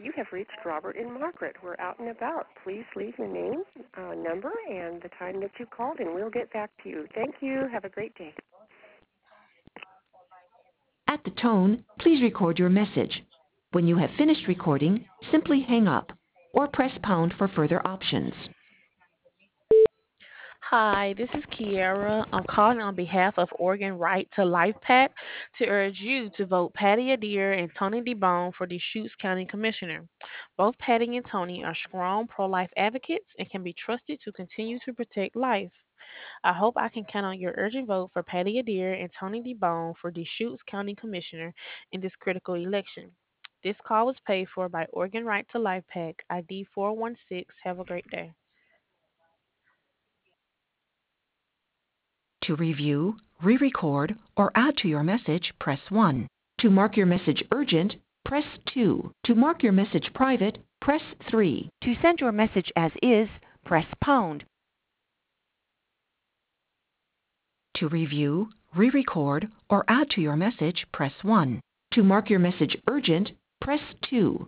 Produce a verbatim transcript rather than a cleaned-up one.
You have reached Robert and Margaret. We're out and about. Please leave your name, uh, number, and the time that you called, and we'll get back to you. Thank you. Have a great day. At the tone, please record your message. When you have finished recording, simply hang up or press pound for further options. Hi, this is Kiara. I'm calling on behalf of Oregon Right to Life PAC to urge you to vote Patty Adair and Tony DeBone for Deschutes County Commissioner. Both Patty and Tony are strong pro-life advocates and can be trusted to continue to protect life. I hope I can count on your urgent vote for Patty Adair and Tony DeBone for Deschutes County Commissioner in this critical election. This call was paid for by Oregon Right to Life PAC, I D four one six. Have a great day. To review, re-record, or add to your message, press one. To mark your message urgent, press two. To mark your message private, press three. To send your message as is, press pound. To review, re-record, or add to your message, press one. To mark your message urgent, press two.